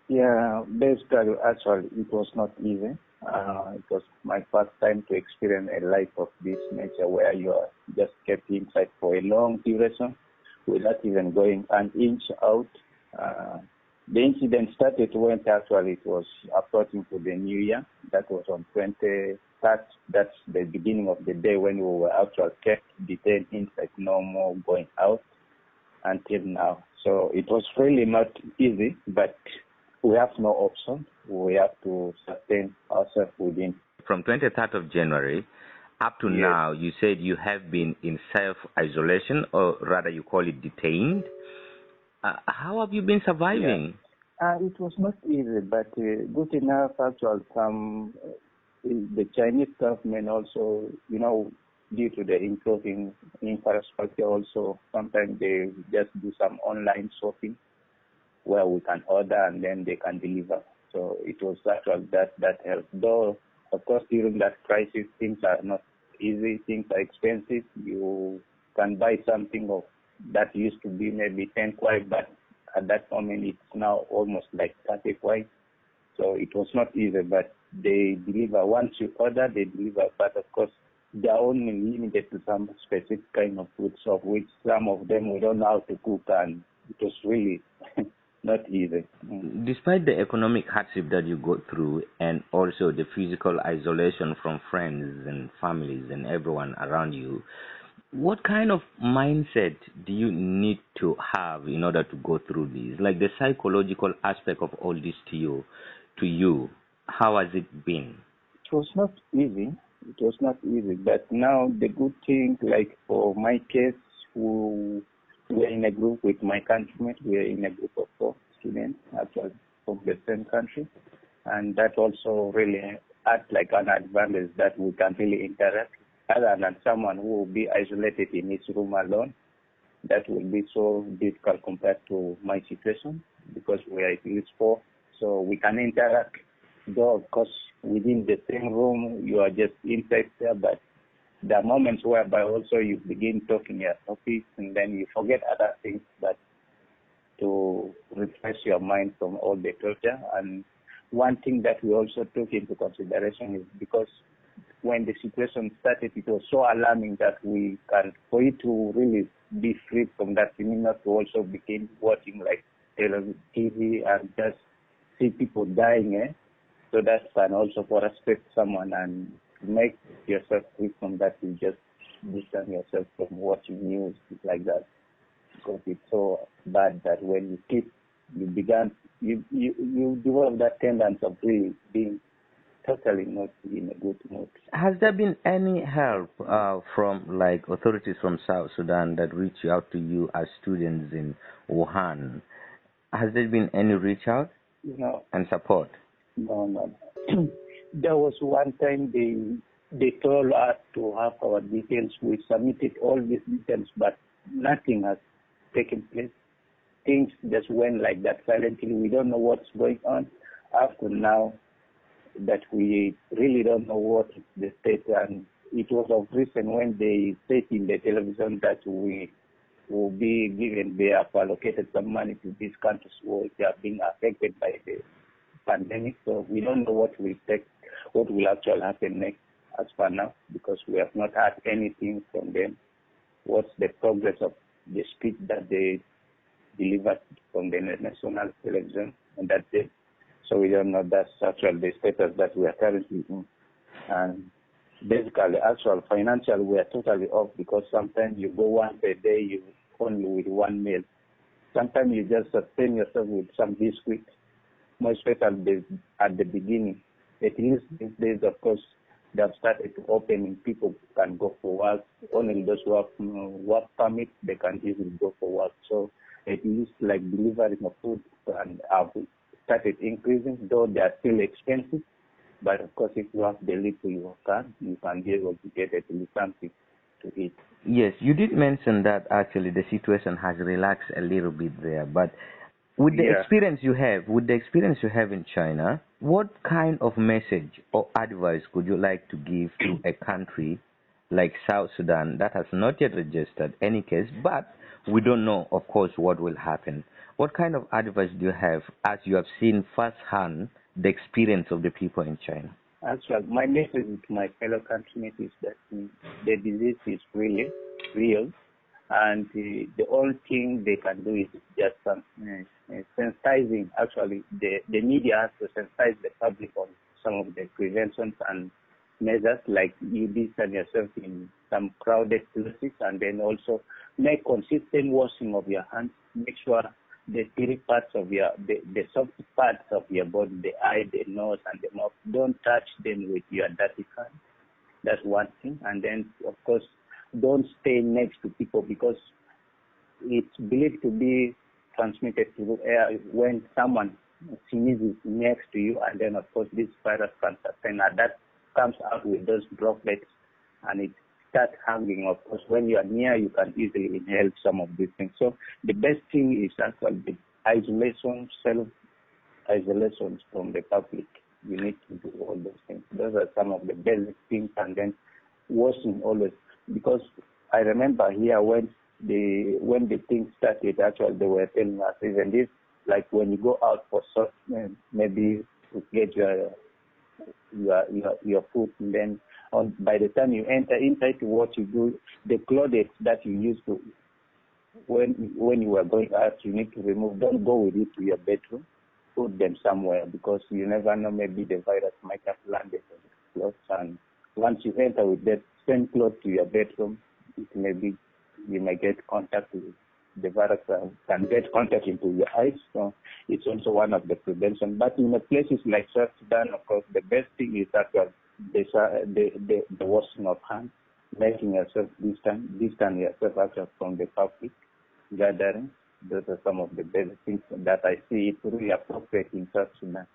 Yeah, basically, actually, it was not easy. It was my first time to experience a life of this nature where you are just kept inside for a long duration without even going an inch out. Uh, the incident started when actually it was approaching to the new year. That was on 23rd. That's the beginning of the day when we were actually kept detained inside, no more going out until now. So it was really not easy, but we have no option. We have to sustain ourselves within. From 23rd of January up to Yes. now, you said you have been in self-isolation, or rather you call it detained. How have you been surviving? Yeah. It was not easy, but good enough. Actually, the Chinese government also, due to the improving infrastructure, also sometimes they just do some online shopping where we can order and then they can deliver. So it was actually that helped. Though, of course, during that crisis, things are not easy. Things are expensive. You can buy something of that used to be maybe 10 kwai, but at that moment it's now almost like 30 kwai. So it was not easy, but they deliver. Once you order, they deliver. But of course, they are only limited to some specific kind of foods, of which some of them we don't know how to cook, and it was really not easy. Despite the economic hardship that you go through and also the physical isolation from friends and families and everyone around you, what kind of mindset do you need to have in order to go through this? Like the psychological aspect of all this to you, how has it been? It was not easy. It was not easy. But now the good thing, like for my case, we're in a group with my countrymates. We're in a group of 4 students, actually, from the same country. And that also really acts like an advantage that we can really interact, other than someone who will be isolated in his room alone. That will be so difficult compared to my situation, because we are at least 4, so we can interact. Though, of course, within the same room, you are just inside there, but there are moments whereby also you begin talking your topics and then you forget other things, but to refresh your mind from all the torture. And one thing that we also took into consideration is because when the situation started, it was so alarming that for it to really be free from that, you need not to also begin watching like TV and just see people dying. So that can also frustrate someone, and to make yourself free from that, you just distance yourself from watching news like that, because it's so bad that when you develop that tendency of really being totally not in a good mood. Has there been any help from like authorities from South Sudan that reach out to you as students in Wuhan? Has there been any reach out and support? No. There was one time they told us to have our details. We submitted all these details, but nothing has taken place. Things just went like that silently. We don't know what's going on. After now, that we really don't know what is the state. And it was of recent when they said in the television that we will be given, they have allocated some money to these countries who are being affected by the pandemic. So we don't know what will actually happen next as for now, because we have not had anything from them. What's the progress of the speech that they delivered from the national television, and that's it. So we don't know that's actually the status that we are currently in. And basically, actual financial, we are totally off, because sometimes you go once a day, you only with one meal. Sometimes you just sustain yourself with some biscuits, most especially at the beginning. At least these days, of course, they have started to open and people can go for work. Only those who have work permit, they can easily go for work. So at least like delivery of food and have started increasing, though they are still expensive. But of course, if you have the little you can be able to get at least something to eat. Yes, you did mention that actually the situation has relaxed a little bit there, but with the experience you have in China, what kind of message or advice could you like to give to a country like South Sudan that has not yet registered any case, but we don't know, of course, what will happen? What kind of advice do you have as you have seen firsthand the experience of the people in China? Actually, my message to my fellow countrymen is that the disease is really real, and the only thing they can do is just sensitizing. Actually, the media has to sensitize the public on some of the preventions and measures, like you distance yourself in some crowded places, and then also make consistent washing of your hands. Make sure the three parts of the soft parts of your body, the eye, the nose, and the mouth, don't touch them with your dirty hands. That's one thing. And then, of course, don't stay next to people, because it's believed to be transmitted through air when someone sneezes next to you, and then, of course, this virus can sustain, and that comes out with those droplets, and it starts hanging. Of course, when you are near, you can easily inhale some of these things. So the best thing is actually the isolation, self-isolations from the public. You need to do all those things. Those are some of the basic things, and then washing always. Because I remember here when the thing started, actually they were telling us even this, like when you go out for maybe to get your food, and then by the time you enter inside, what you do, the clothes that you used to when you were going out, you need to remove. Don't go with it to your bedroom. Put them somewhere, because you never know, maybe the virus might have landed on the clothes, and once you enter with that same clothes to your bedroom, you may get contact with the virus, can get contact into your eyes. So it's also one of the prevention. But in places like South Sudan, of course, the best thing is that the washing of hands, making yourself distance yourself actually from the public gathering. Those are some of the basic things that I see it really appropriate in South Sudan.